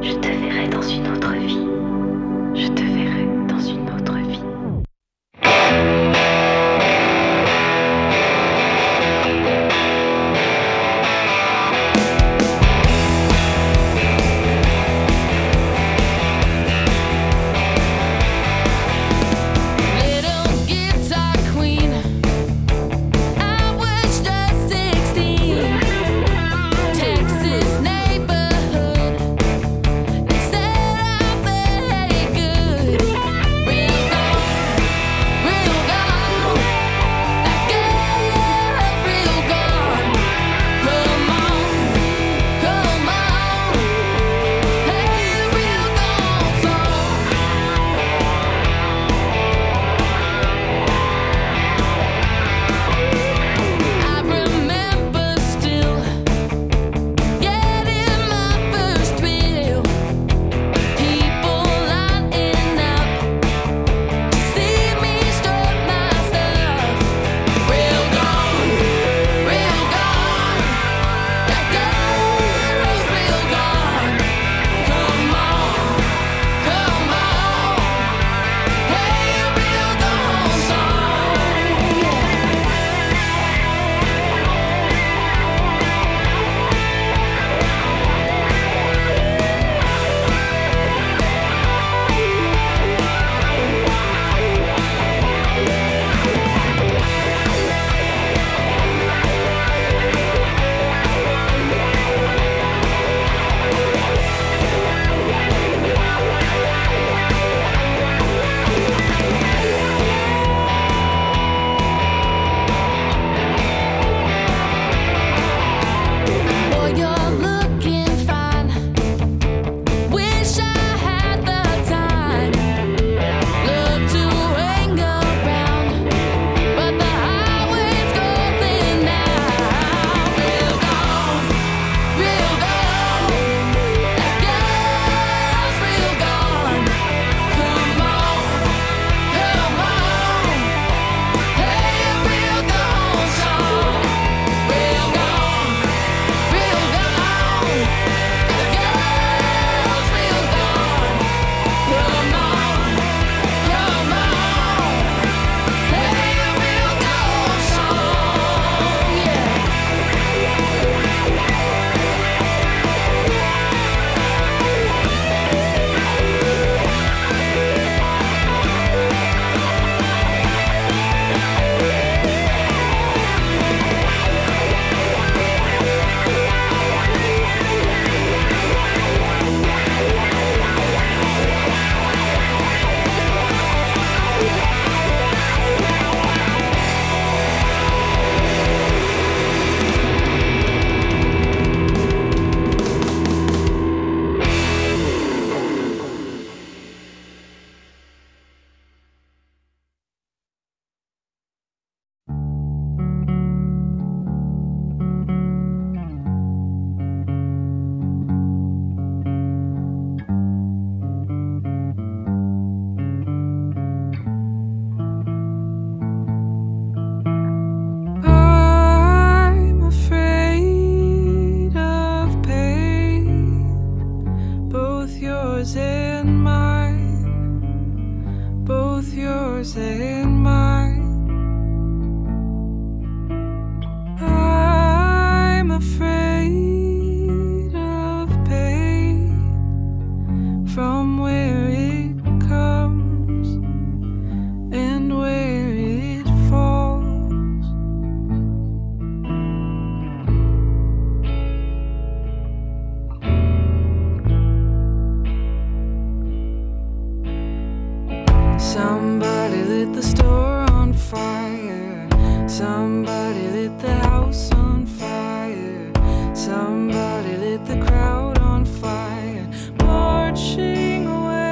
Je te verrai dans une autre vie. Je te verrai dans une autre vie. Somebody lit the crowd on fire, marching away.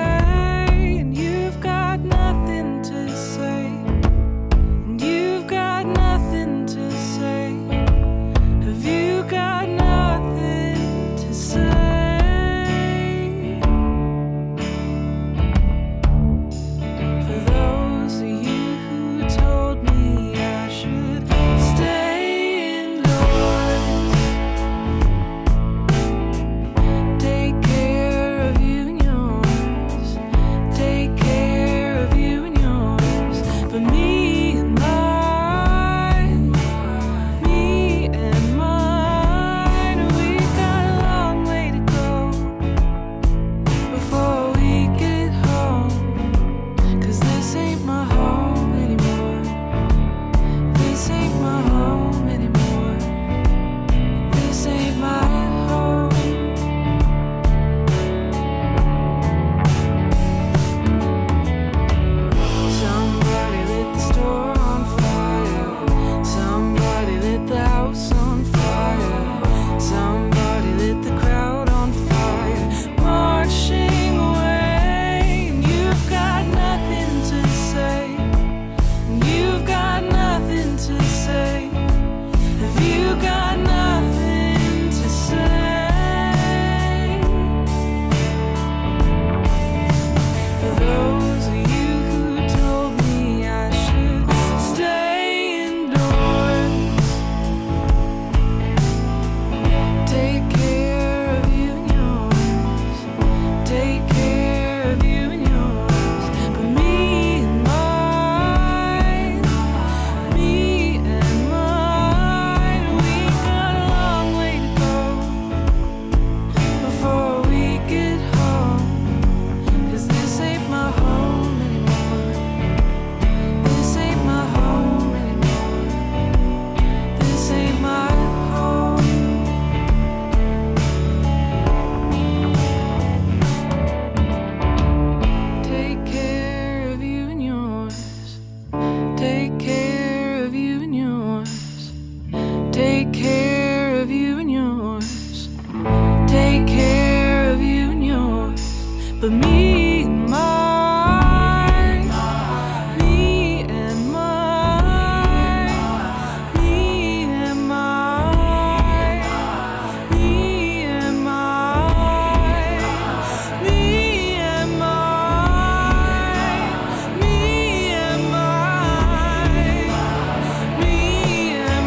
But me and mine, me and mine, me and mine, me and mine, me and mine, me and mine, me and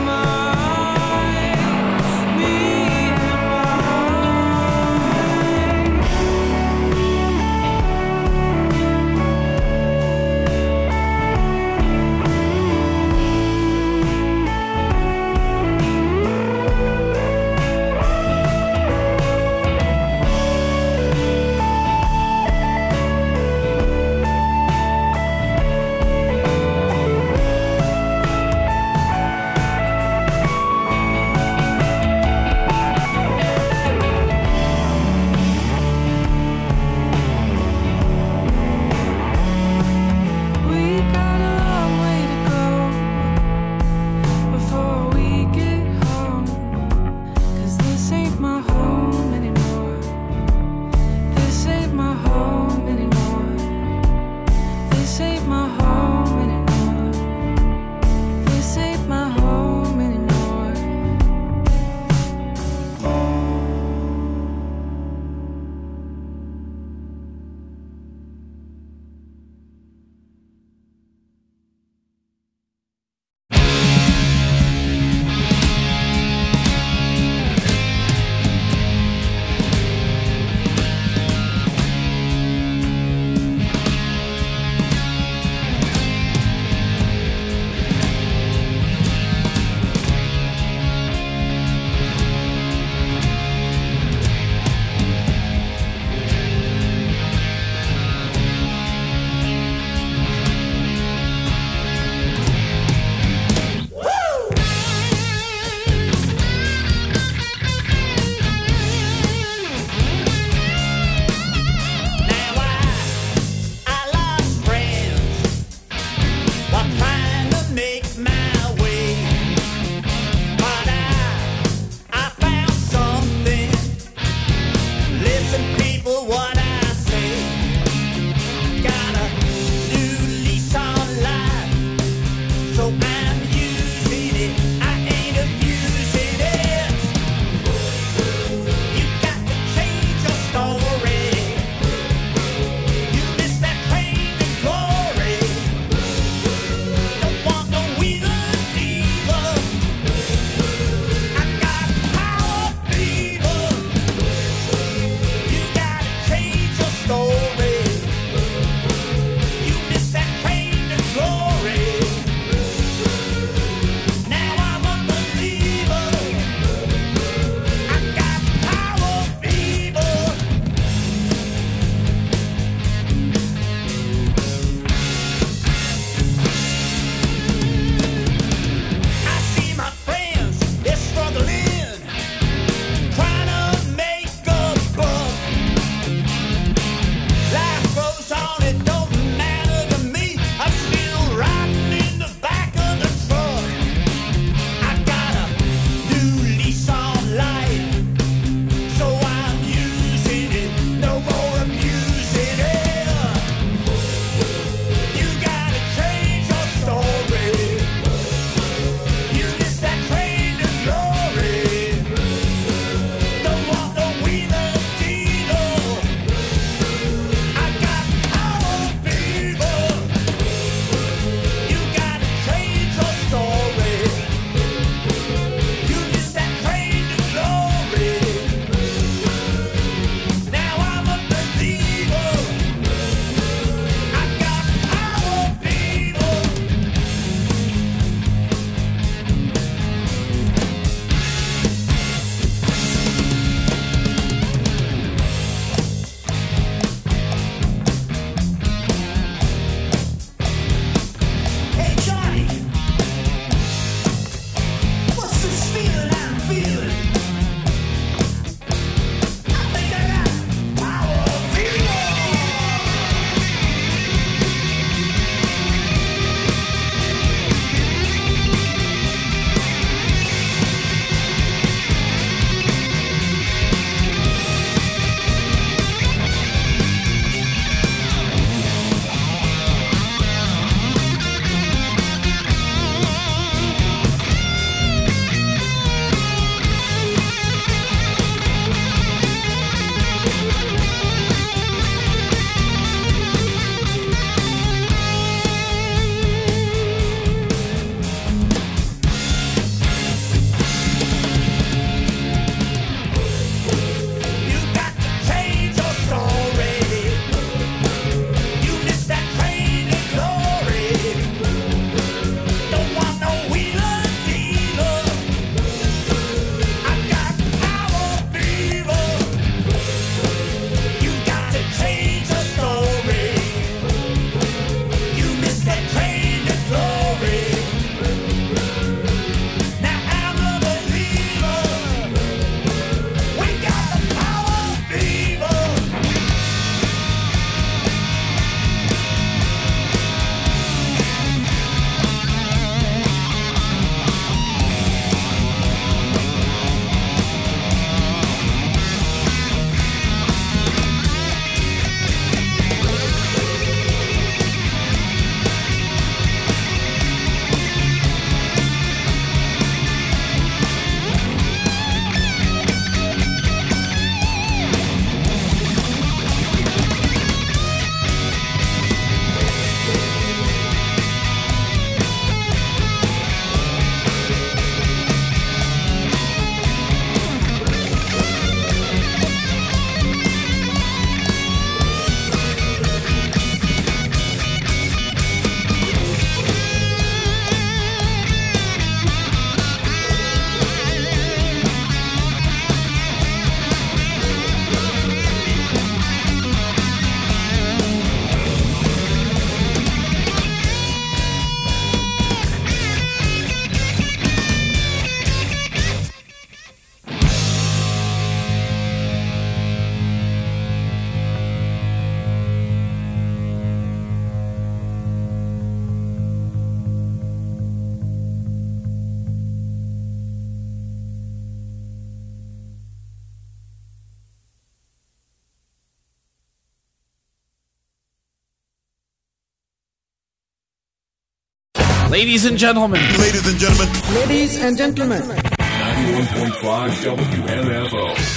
mine, me and mine. Ladies and gentlemen. Ladies and gentlemen. Ladies and gentlemen. 91.5 WMFO.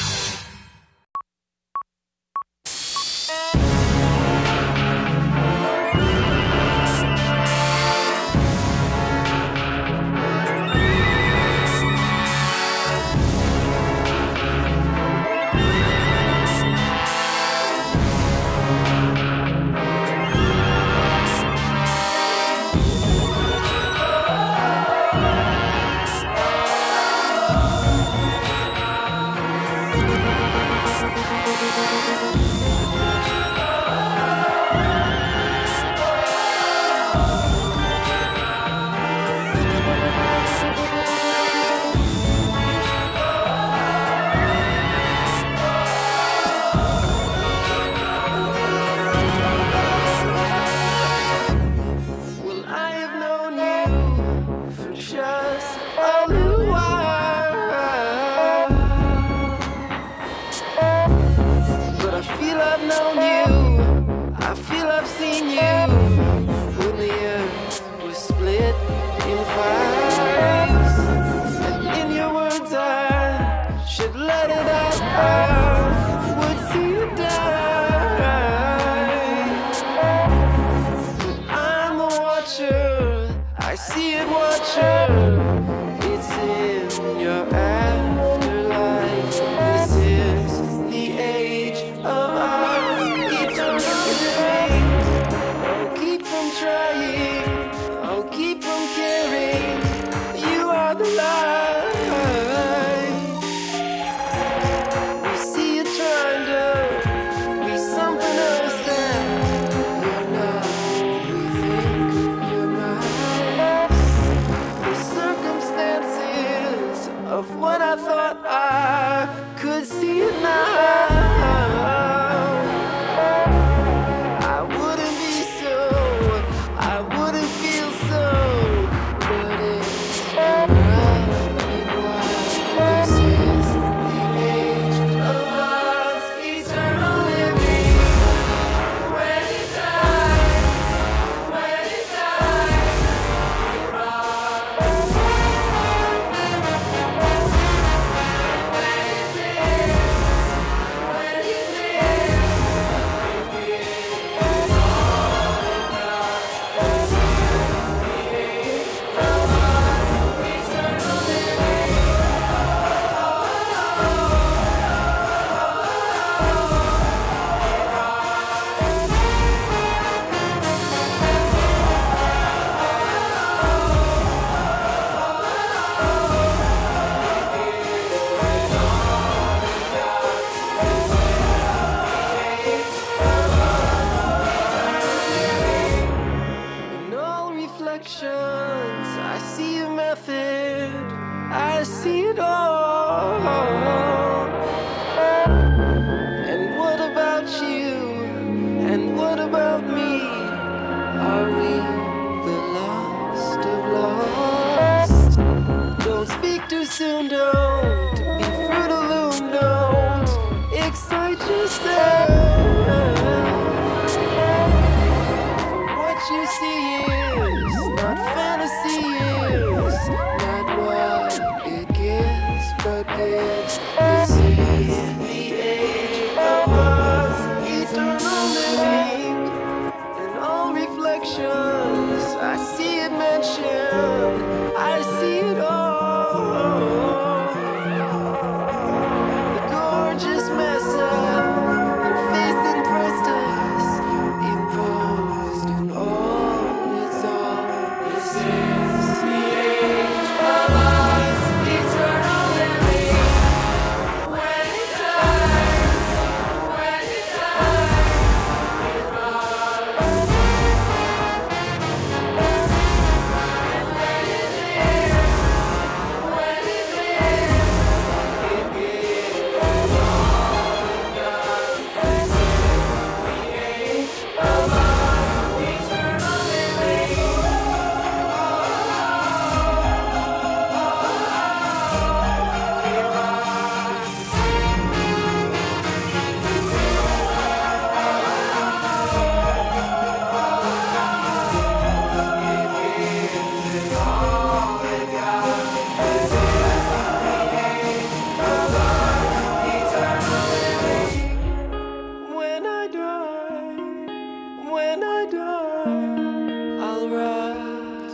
die, I'll rise.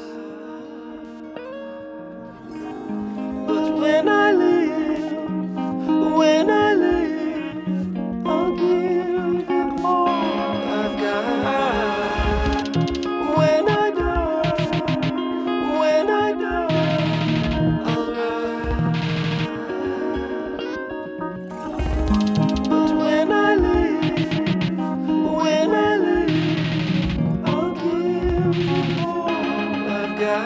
But when I live, I'll give it all I've got. When I die, I'll rise. But when I live, I'll give it all I've got.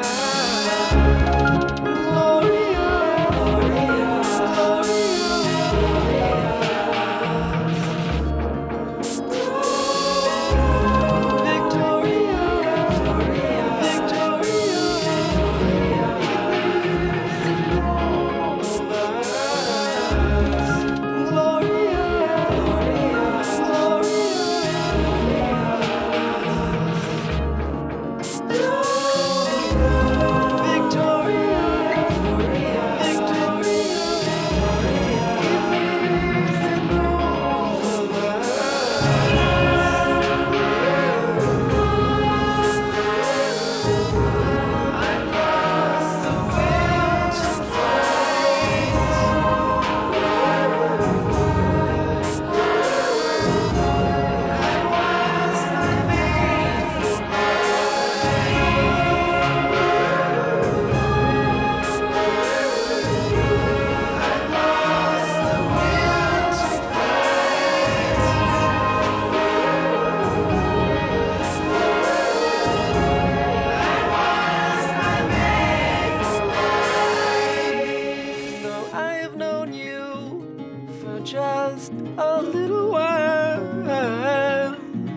Just a little while,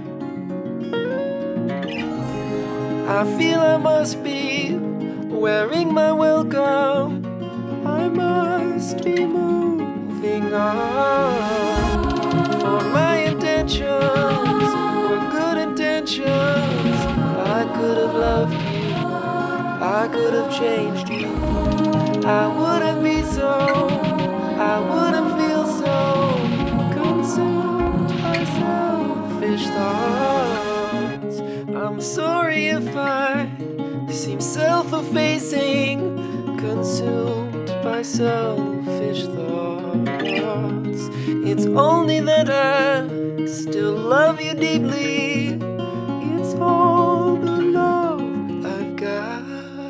I feel I must be wearing my welcome. I must be moving on. For my intentions were good intentions. I could have loved you, I could have changed you. I wouldn't be so, I wouldn't feel so consumed by selfish thoughts. I'm sorry if I seem self-effacing, consumed by selfish thoughts. It's only that I still love you deeply. It's all the love I've got.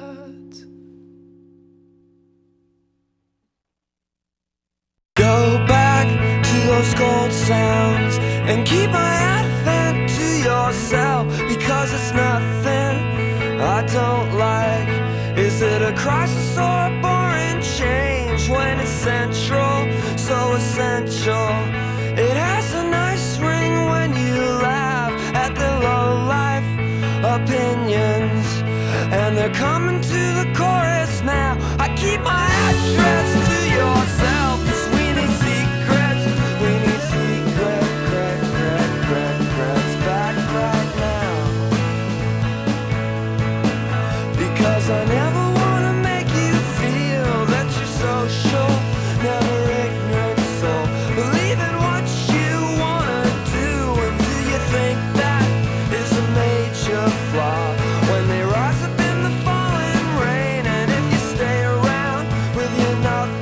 Go back to those gold sounds and keep my advent to yourself, because it's nothing I don't like. Is it a crisis or a boring change when it's central, so essential? It has a nice ring when you laugh at the low-life opinions, and they're coming to the chorus now. I keep my address to yourself, 'cause we need secrets back right now. Because I never wanna make you feel that you're social, never ignorant soul, believe in what you wanna do. And do you think that is a major flaw? When they rise up in the falling rain, and if you stay around with your nothing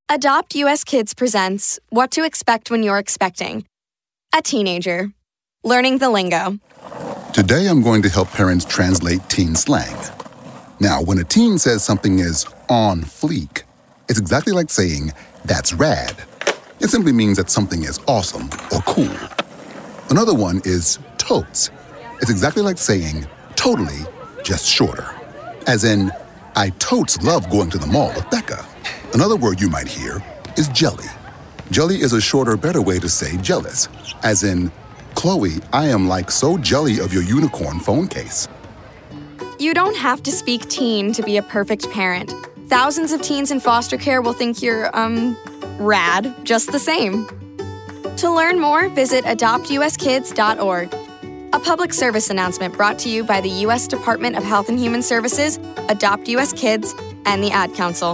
Adopt US Kids presents What to Expect When You're Expecting. A teenager. Learning the lingo. Today I'm going to help parents translate teen slang. Now, when a teen says something is on fleek, it's exactly like saying, that's rad. It simply means that something is awesome or cool. Another one is totes. It's exactly like saying, totally, just shorter. As in, I totes love going to the mall with Becca. Another word you might hear is jelly. Jelly is a shorter, better way to say jealous. As in, Chloe, I am like so jelly of your unicorn phone case. You don't have to speak teen to be a perfect parent. Thousands of teens in foster care will think you're, rad just the same. To learn more, visit adoptuskids.org. A public service announcement brought to you by the U.S. Department of Health and Human Services, Adopt US Kids, and the Ad Council.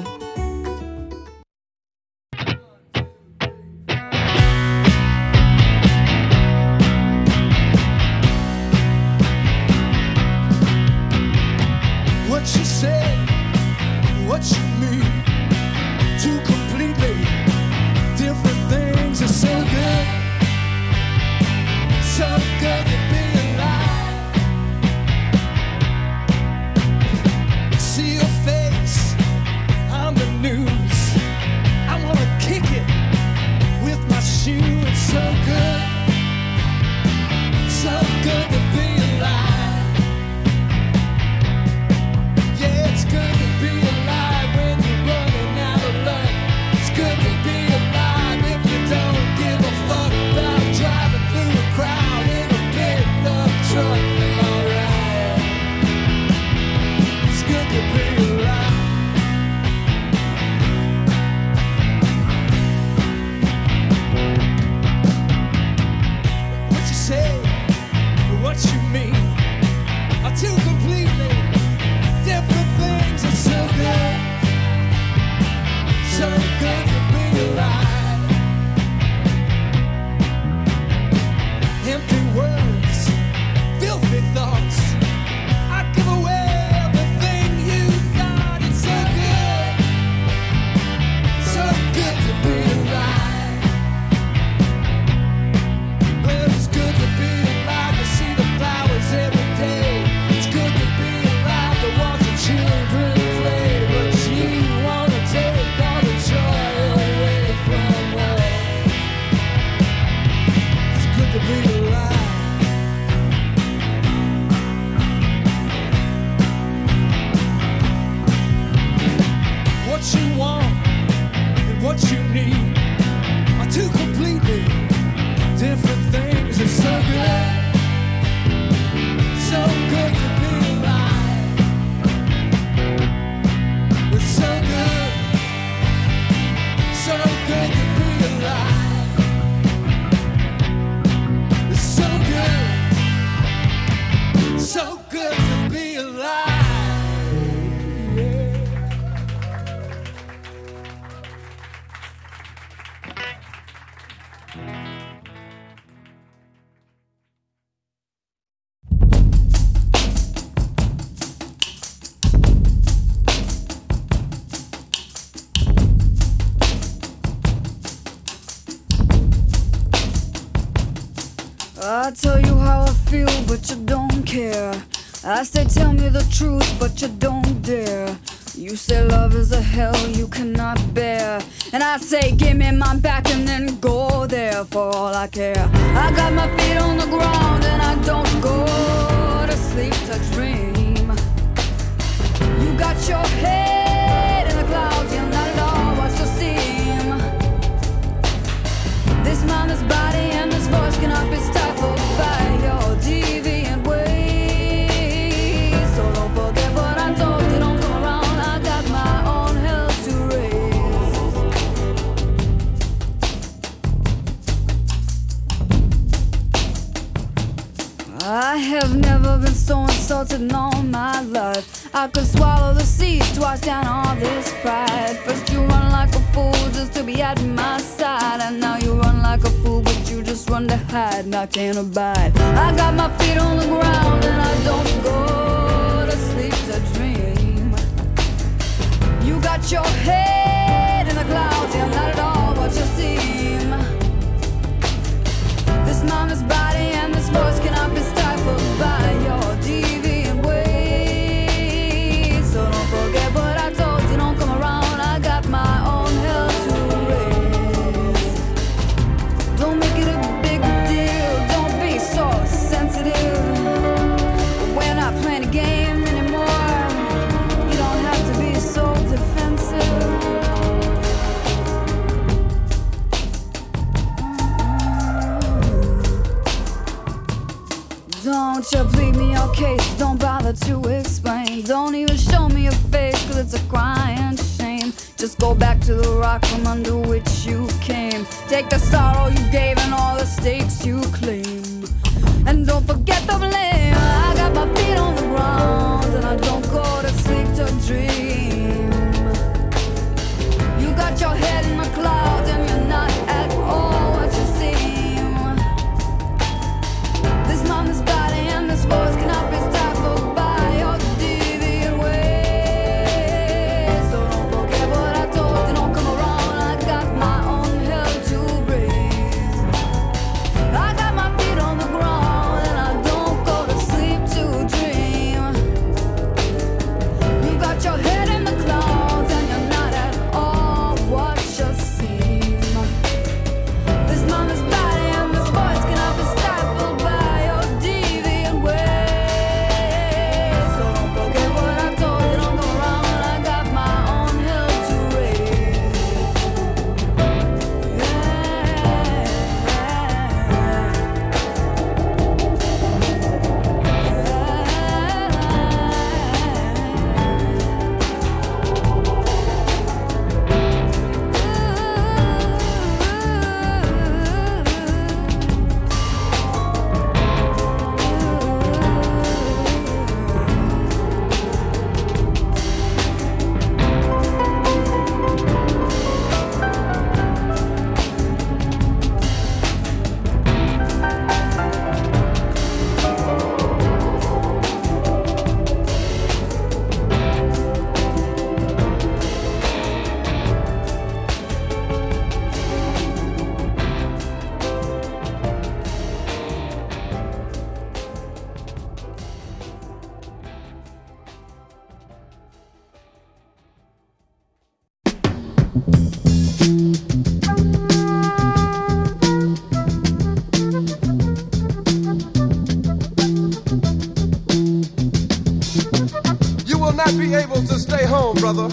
What you say, what you mean, two completely different things are so good to be alive. See your face on the news, I wanna kick it with my shoe. It's so good to be alive. Yeah, it's good to be alive when you're running out of luck. It's good to be alive if you don't give a fuck about driving through a crowd in a big truck. Alright, it's good to be alive. What you say, what you mean, are two completely different things. Are so good to be alive. Empty words, filthy thoughts, I give away everything you got. It's so good to be alive. Well, it's good to be alive to see the flowers every day. It's good to be alive to watch the children play, but you wanna take all the joy away from us. It's good to be alive. What you want and what you need are two completely different things. It's so good to be alive. It's so good to be alive. It's so good to be alive. Yeah. I tell you how I feel, but you don't care. I say tell me the truth, but you don't dare. You say love is a hell you cannot bear, and I say give me my back and then go there for all I care. I got my feet on the ground and I don't go to sleep to dream. You got your head in the clouds, you're not at all what you seem. This mind, this body, and this voice cannot be stifled by your deviant ways. So don't forget what I told you, don't come around. I got my own hell to raise. I have never been so insulted in all my life. I could swallow the seas twice down all this pride. First you run like a fool just to be at my side, and now you run like a fool but you just run to hide, and I can't abide. I got my feet on the ground and I don't go to sleep to dream. You got your head in the clouds clouds, you're not at all what you seem. This mind, this body, and this voice cannot be stifled by your deviant ways. So don't forget what I told you, don't come around, I got my own hell to raise. Don't make it a big deal, don't be so sensitive. We're not playing a game anymore, you don't have to be so defensive. Don't you plead me your case, don't bother to explain. Don't even show me your face, cause it's a crying shame. Just go back to the rock from under which you came. Take the sorrow you gave and all the stakes you claim. And don't forget the blame. I got my feet on the ground and I don't go to sleep to dream. You got your head in the clouds and you're not at all what you seem. This mind, this body, and this voice cannot be stifled by your deviant ways. So don't forget what I told you, don't come around, I got my own hell to raise. I got my feet on the ground and I don't go to sleep to dream. You got your head in the clouds and you're not at all what you seem. This mind, this body, and this voice cannot be stifled by your deviant ways. So don't forget what I told you, don't go around, I got my own hell to raise. You will not be able to stay home, brother.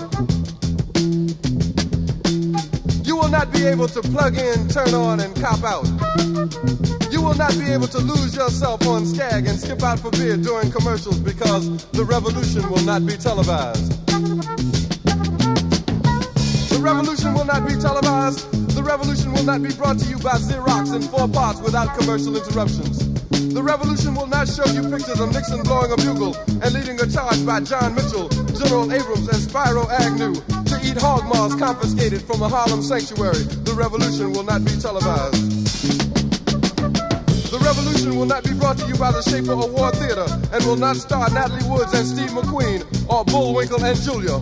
You will not be able to plug in, turn on, and cop out. You will not be able to lose yourself on Skag and skip out for beer during commercials because the revolution will not be televised. The revolution will not be televised. The revolution will not be brought to you by Xerox in 4 parts without commercial interruptions. The revolution will not show you pictures of Nixon blowing a bugle and leading a charge by John Mitchell, General Abrams, and Spyro Agnew to eat hog maws confiscated from a Harlem sanctuary. The revolution will not be televised. The revolution will not be brought to you by the Schaefer Award Theater and will not star Natalie Woods and Steve McQueen or Bullwinkle and Julia.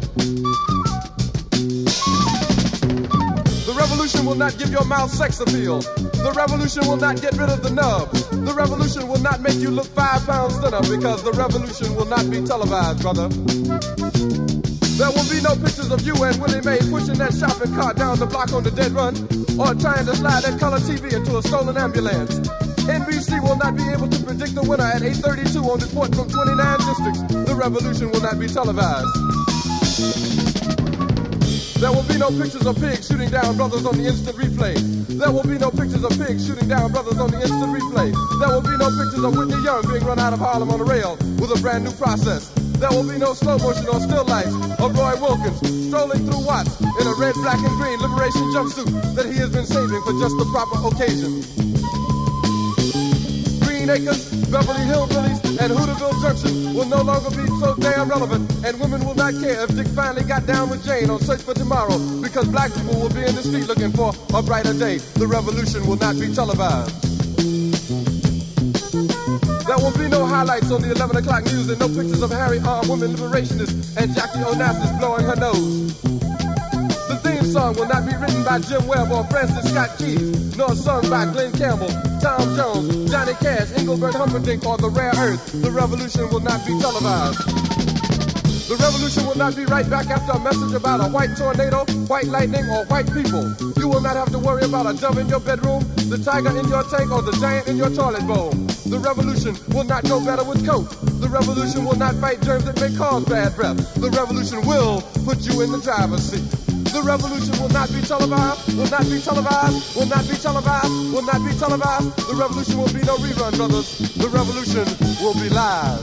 The revolution will not give your mouth sex appeal. The revolution will not get rid of the nub. The revolution will not make you look 5 pounds thinner because the revolution will not be televised, brother. There will be no pictures of you and Willie Mae pushing that shopping cart down the block on the dead run or trying to slide that color TV into a stolen ambulance. NBC will not be able to predict the winner at 8:32 on report from 29 districts. The revolution will not be televised. There will be no pictures of pigs shooting down brothers on the instant replay. There will be no pictures of pigs shooting down brothers on the instant replay. There will be no pictures of Whitney Young being run out of Harlem on a rail with a brand new process. There will be no slow motion or still life of Roy Wilkins strolling through Watts in a red, black, and green liberation jumpsuit that he has been saving for just the proper occasion. Green Acres, Beverly Hillbillies, and Hooterville Junction will no longer be so damn relevant, and women will not care if Dick finally got down with Jane on Search for Tomorrow, because black people will be in the street looking for a brighter day. The revolution will not be televised. There will be no highlights on the 11 o'clock news and no pictures of Harry armed women liberationists and Jackie Onassis blowing her nose. The theme song will not be written by Jim Webb or Francis Scott Key, nor sung by Glenn Campbell, Tom Jones, Johnny Cash, Engelbert Humperdinck, or The Rare Earth. The revolution will not be televised. The revolution will not be right back after a message about a white tornado, white lightning, or white people. You will not have to worry about a dove in your bedroom, the tiger in your tank, or the giant in your toilet bowl. The revolution will not go better with coke. The revolution will not fight germs that may cause bad breath. The revolution will put you in the driver's seat. The revolution will not be televised, will not be televised, will not be televised, will not be televised. The revolution will be no rerun, brothers. The revolution will be live.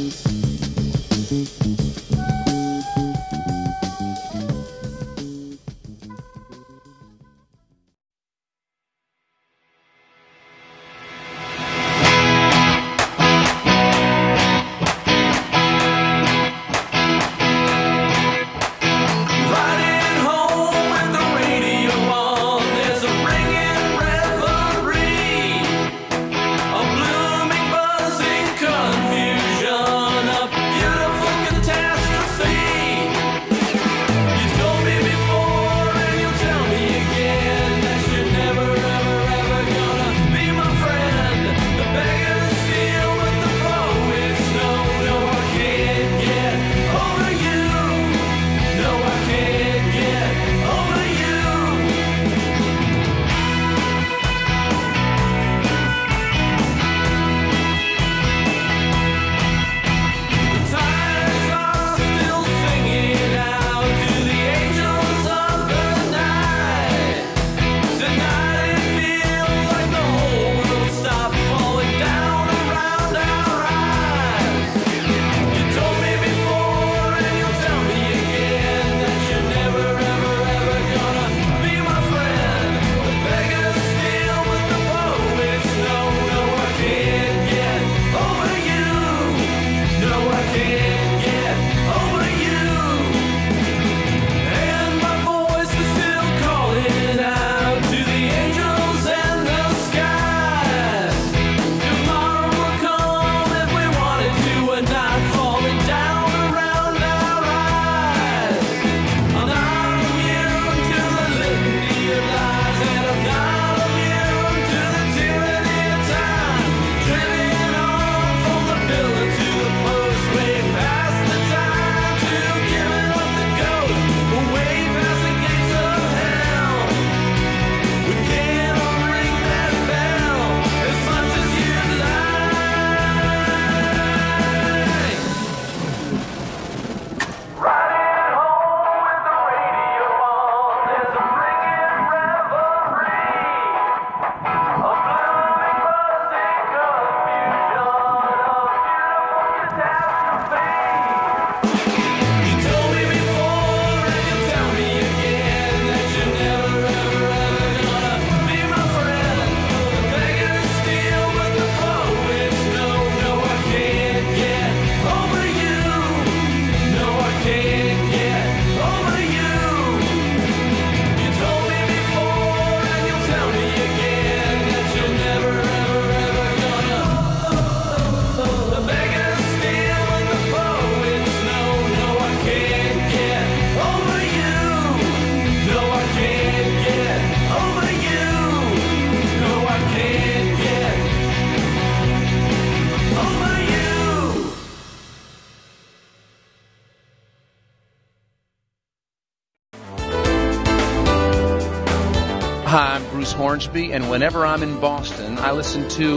Hi, I'm Bruce Hornsby, and whenever I'm in Boston, I listen to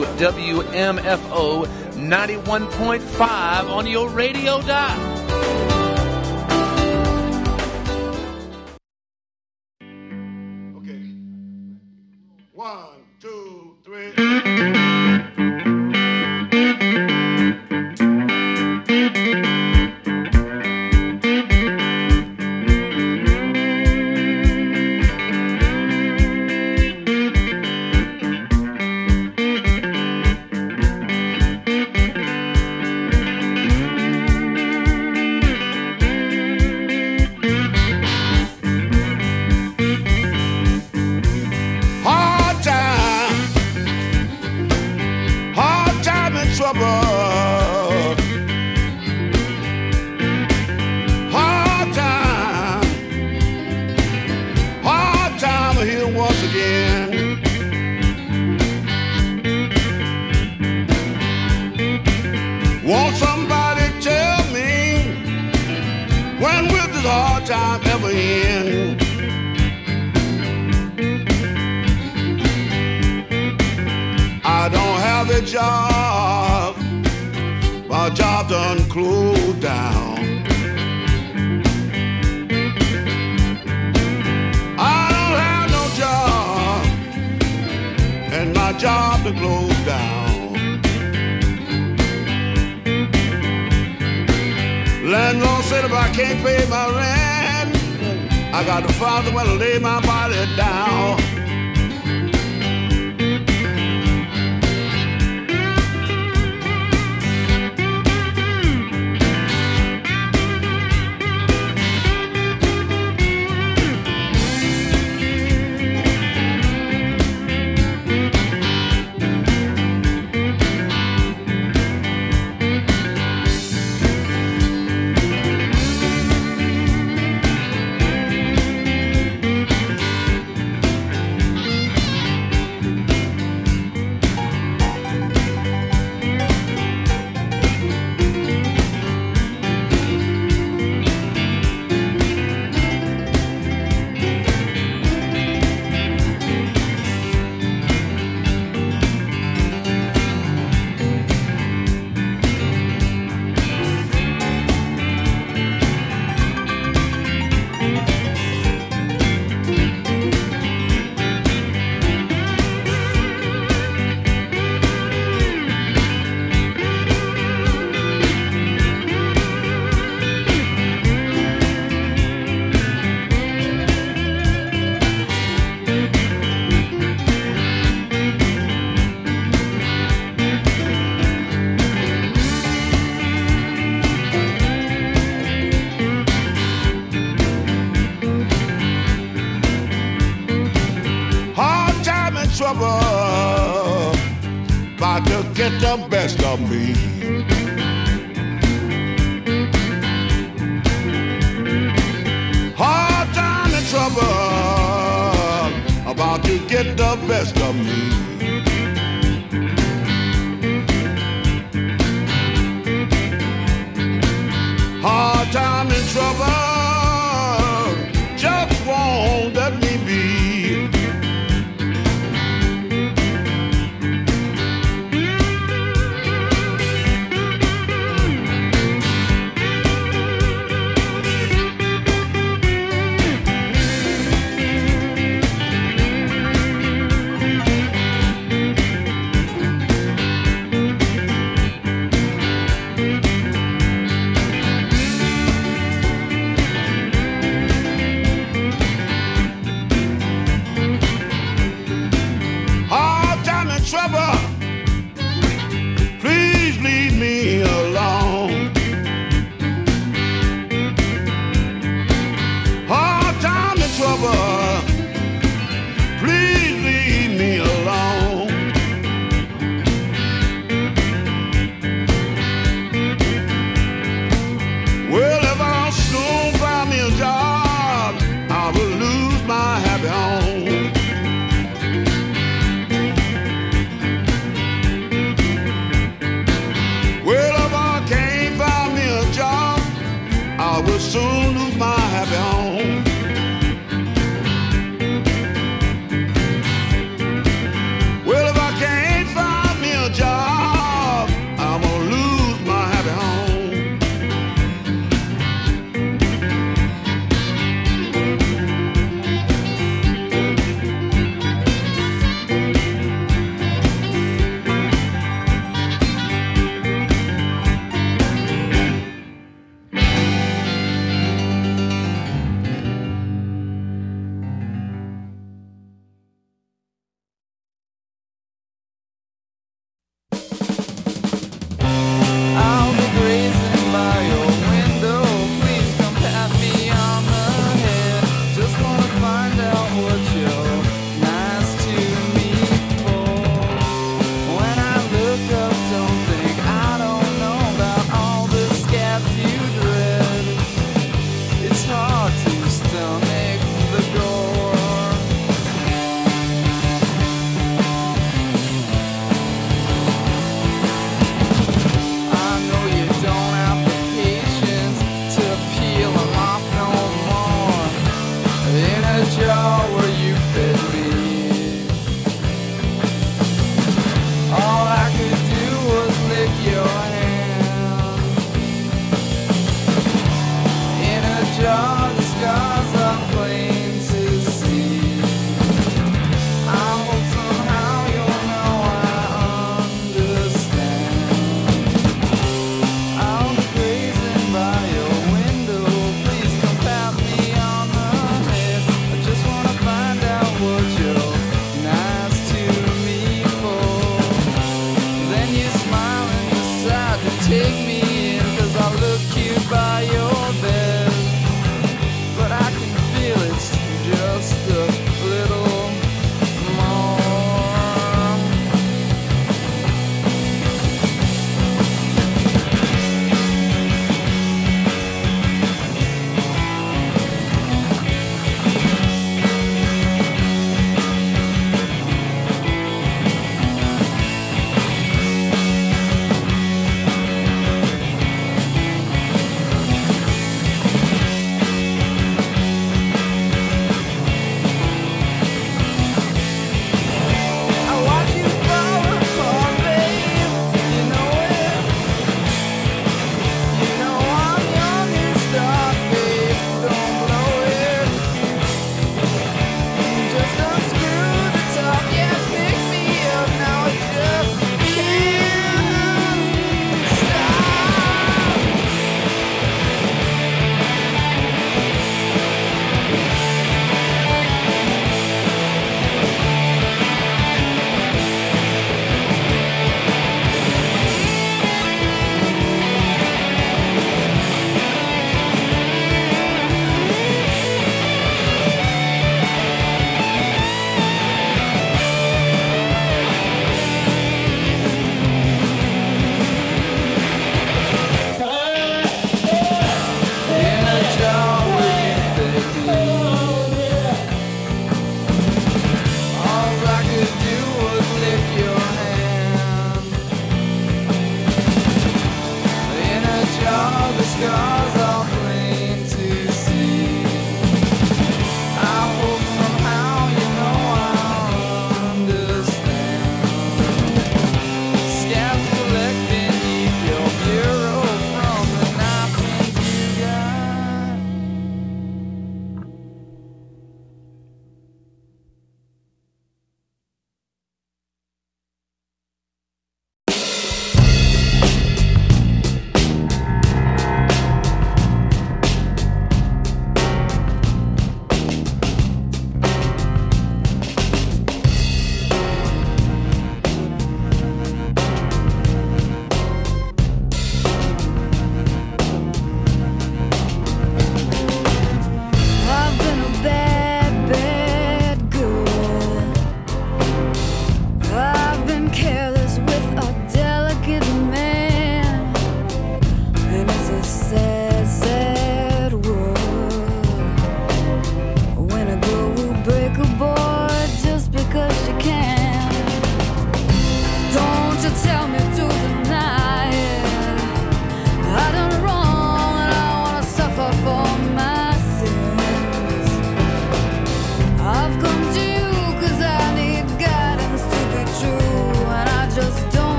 WMFO 91.5 on your radio dial. Okay. 1, 2, 3. will this hard time ever end? I don't have a job, my job done closed down. I don't have no job, and my job done closed down. Landlord said if I can't pay my rent, I got to find somewhere to lay my body down. Trouble about to get the best of me. Hard time and trouble about to get the best of me. Hard time and trouble just won't let me be. Trouble, please leave me alone. Hard time and trouble, please leave me alone. Well, if I don't soon find me a job, I will lose my happy home. I will soon lose my happy home. Well, if I can't find me a job, I'm gonna lose my happy home. Off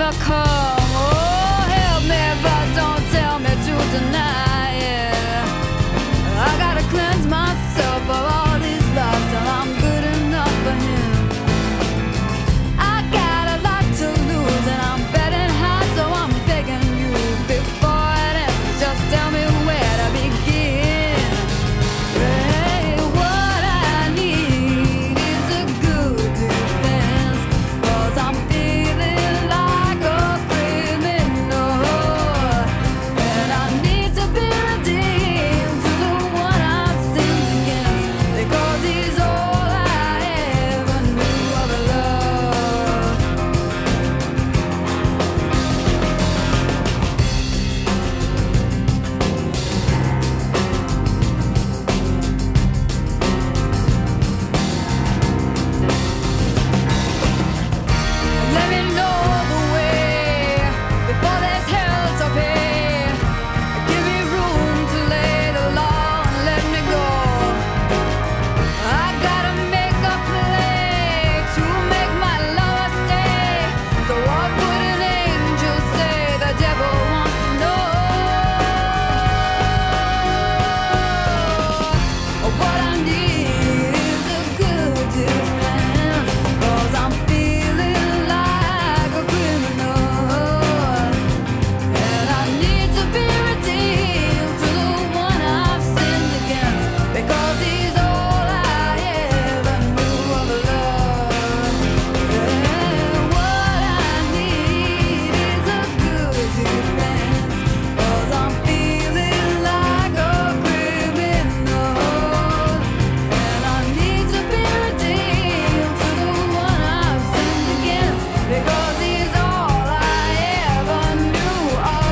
never come. Oh, help me, but don't tell me to deny it. I gotta cleanse myself of all these lies till I'm good enough for him. I got a lot to lose and I'm betting high, so I'm begging you before it ends, just tell me where to begin. Hey, what I need is a good defense, 'cause I'm feeling like a criminal, and I need to be redeemed to the one I've sinned against, because he's all I ever knew of love. Let me know the way before there's hell to pay. Give me room to lay the law and let me go. I gotta make a play to make my lover stay. So what would an angel say? The devil wants to know. What I need is a good defense, 'cause I'm feeling like a criminal, and I need to be redeemed to the one I've sinned against, because he's all I ever knew of love. And what I need is a good defense, 'cause I'm feeling like a criminal, and I need to be redeemed to the one I've sinned against, because he's all I ever knew of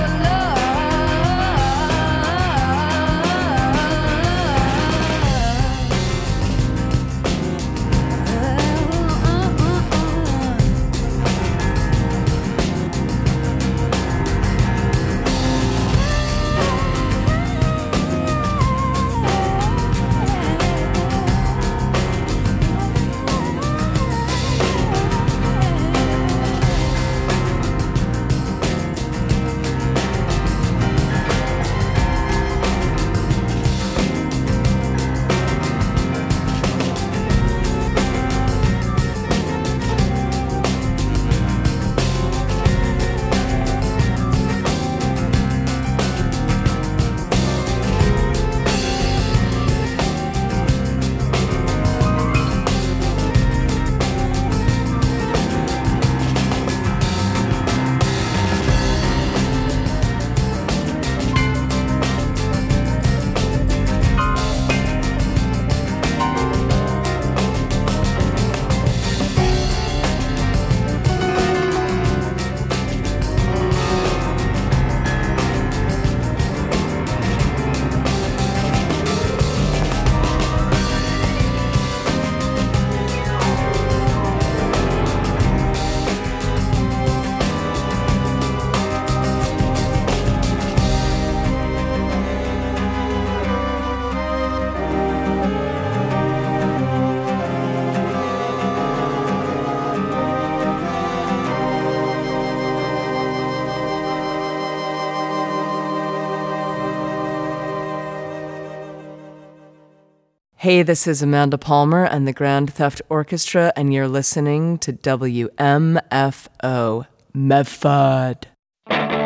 Hey, this is Amanda Palmer and the Grand Theft Orchestra, and you're listening to WMFO Medford.